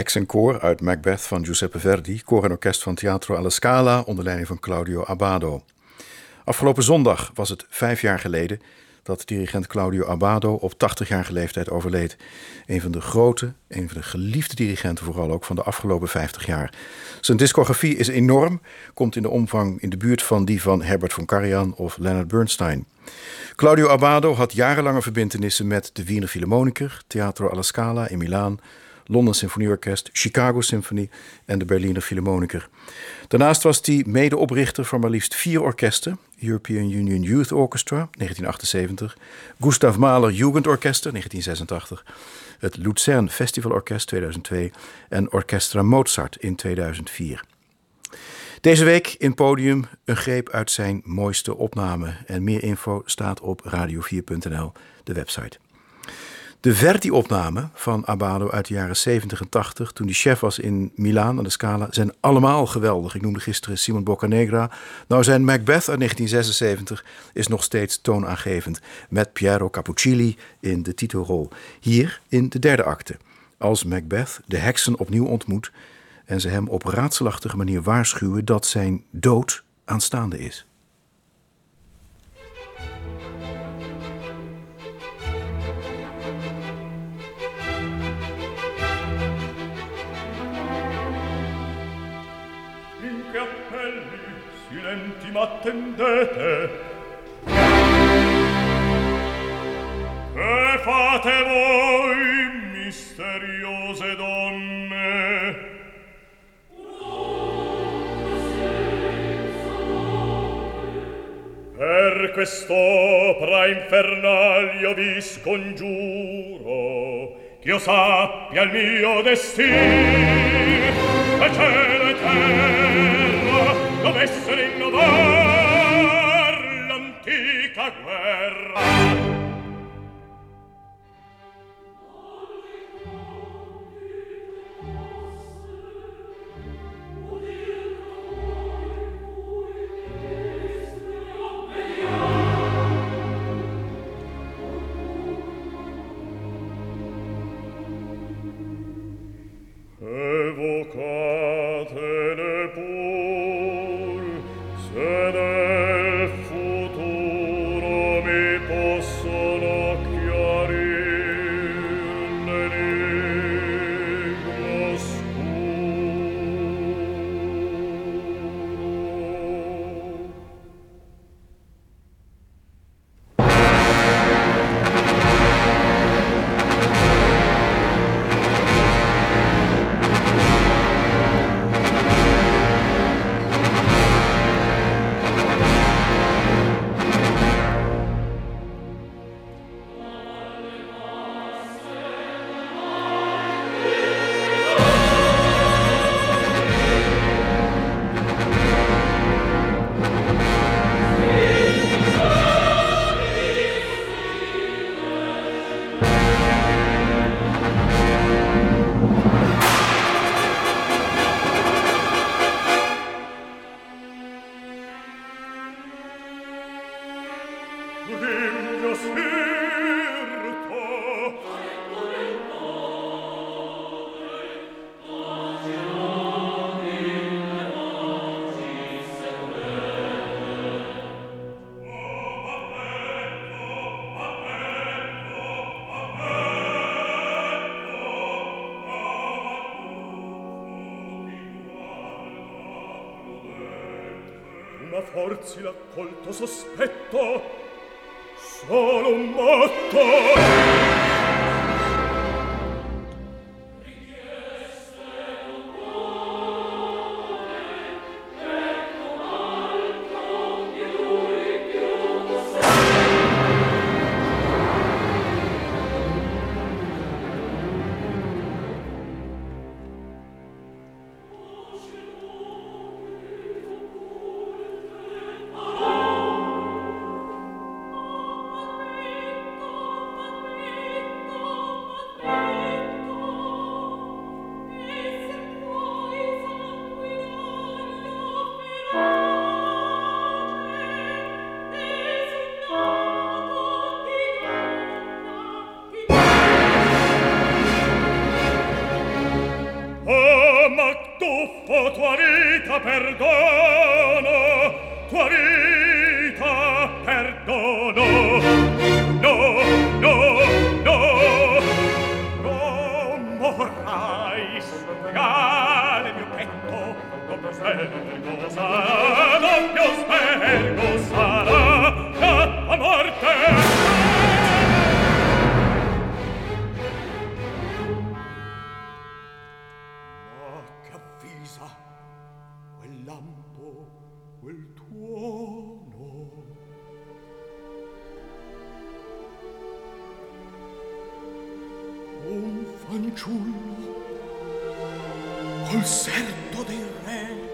Heksenkoor uit Macbeth van Giuseppe Verdi, koor en orkest van Teatro alla Scala onder leiding van Claudio Abbado. Afgelopen zondag was het 5 jaar geleden dat dirigent Claudio Abbado op 80-jarige leeftijd overleed. Een van de grote, een van de geliefde dirigenten vooral ook van de afgelopen 50 jaar. Zijn discografie is enorm, komt in de omvang in de buurt van die van Herbert von Karajan of Leonard Bernstein. Claudio Abbado had jarenlange verbintenissen met de Wiener Philharmoniker, Teatro alla Scala in Milaan, London Symfonieorkest, Chicago Symphony en de Berliner Philharmoniker. Daarnaast was hij medeoprichter van maar liefst 4 orkesten: European Union Youth Orchestra 1978, Gustav Mahler Jugendorchester 1986, het Luzern Festivalorkest 2002 en Orchestra Mozart in 2004. Deze week in Podium een greep uit zijn mooiste opname. En meer info staat op radio4.nl, de website. De Verdi-opname van Abbado uit de jaren 70 en 80, toen hij chef was in Milaan aan de Scala, zijn allemaal geweldig. Ik noemde gisteren Simon Boccanegra. Nou, zijn Macbeth uit 1976 is nog steeds toonaangevend, met Piero Capuccilli in de titelrol. Hier in de 3e acte, als Macbeth de heksen opnieuw ontmoet en ze hem op raadselachtige manier waarschuwen dat zijn dood aanstaande is. Silenti m'attendete. Che fate voi, misteriose donne? Per quest'opera infernal io vi scongiuro, ch'io sappia il mio destin, che cielo e terra dovessero innovar l'antica guerra. Evocatele pur, se nel futuro mi possono chiarir l'enigma oscuro. Forzi l'accolto sospetto, solo un motto. Oh, tua vita perdono, tua vita perdono. No, no, no, non morrai, spiegare il mio petto, doppio svergo sarà, doppio svergo sarà, la morte. Quel lampo, quel tuono. Un fanciullo col serto del re.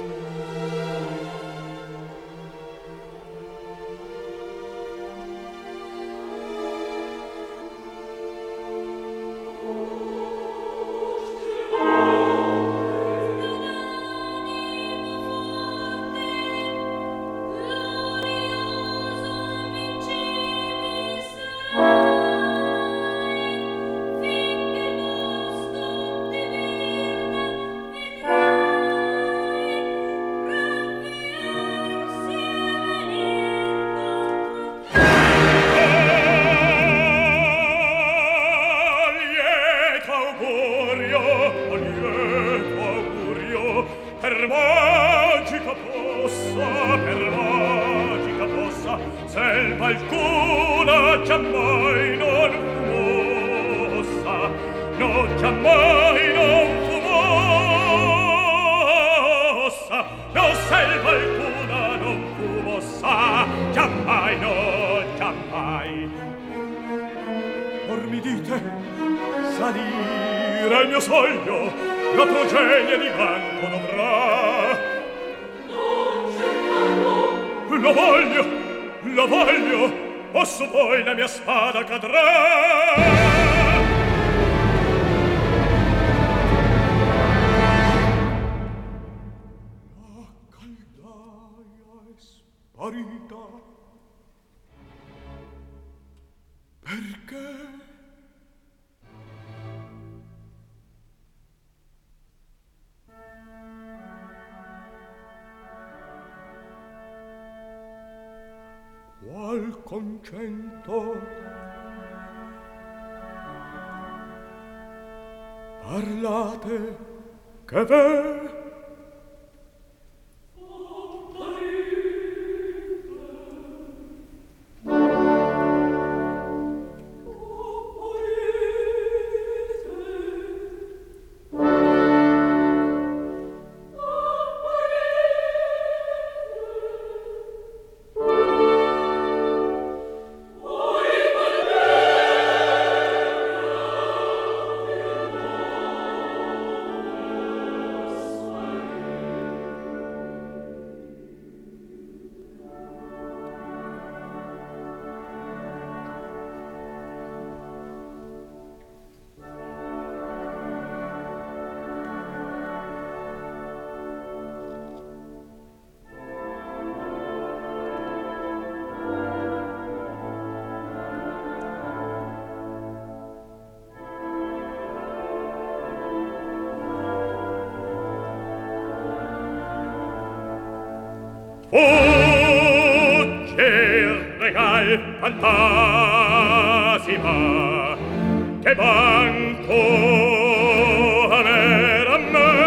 Salire il mio sogno, la progenie di vanto dovrà. Lo voglio, o su poi la mia spada cadrà. Sparita. Perché? Qual concento? Parlate, che v'è? Fantasima che banco aver a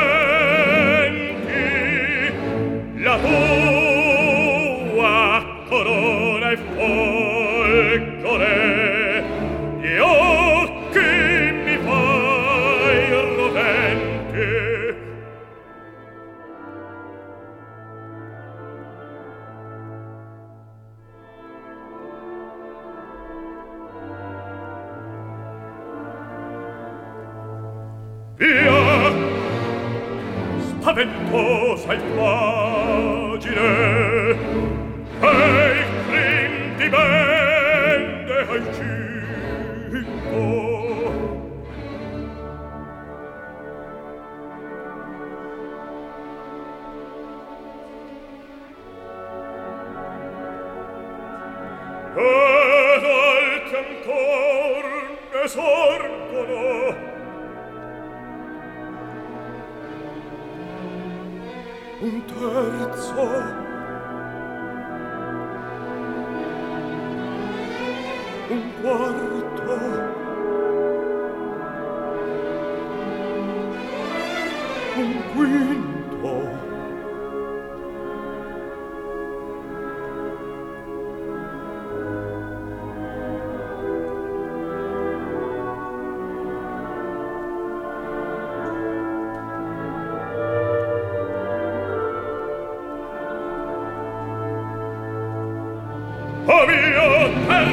menti la tua corona e folgore gli occhi mi fai roventi. Via, spaventosa immagine, che il crin ti vende al cicco. Ed altri ancor ne sorgono, un terzo, un quarto, un quinto, oh mio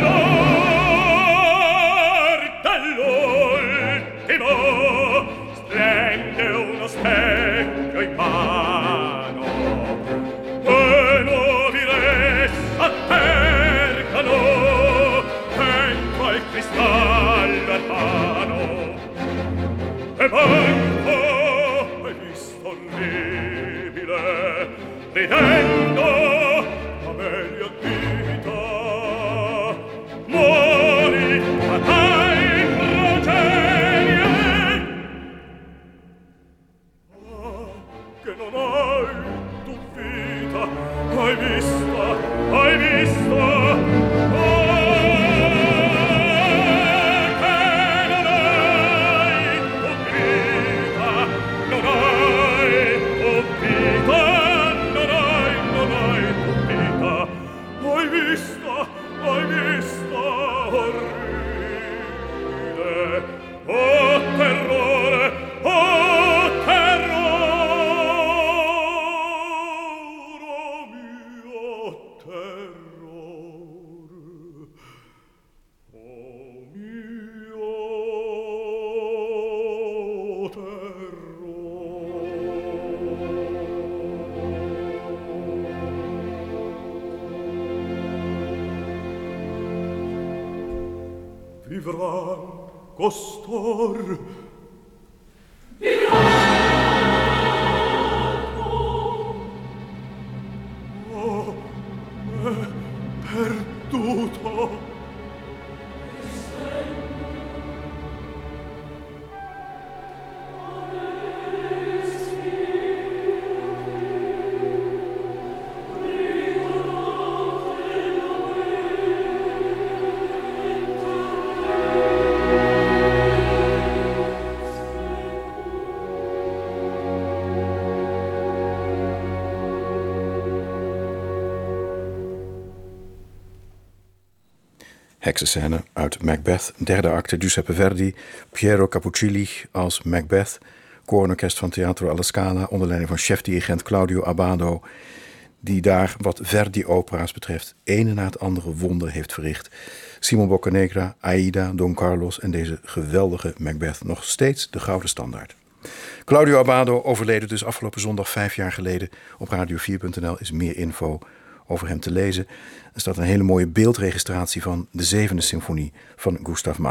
terror dell'ultimo, splende uno specchio in mano e nuovi re s'attercano dentro al cristallo arcano e manco hai visto orribile ridendo Amelia dita muori a tai progerie che non hai tu vita hai visto hai visto orribile oh terrore oh mio terrore oh mio vivran costor oh è perduto Heksenscène uit Macbeth, derde acte, Giuseppe Verdi, Piero Capuccilli als Macbeth, koororkest van Teatro alla Scala onder leiding van chefdirigent Claudio Abbado, die daar wat Verdi-opera's betreft ene na het andere wonder heeft verricht. Simon Boccanegra, Aida, Don Carlos en deze geweldige Macbeth, nog steeds de gouden standaard. Claudio Abbado overleden dus afgelopen zondag 5 jaar geleden. Op radio4.nl is meer info over hem te lezen. Er staat een hele mooie beeldregistratie van de 7e symfonie van Gustav Mahler.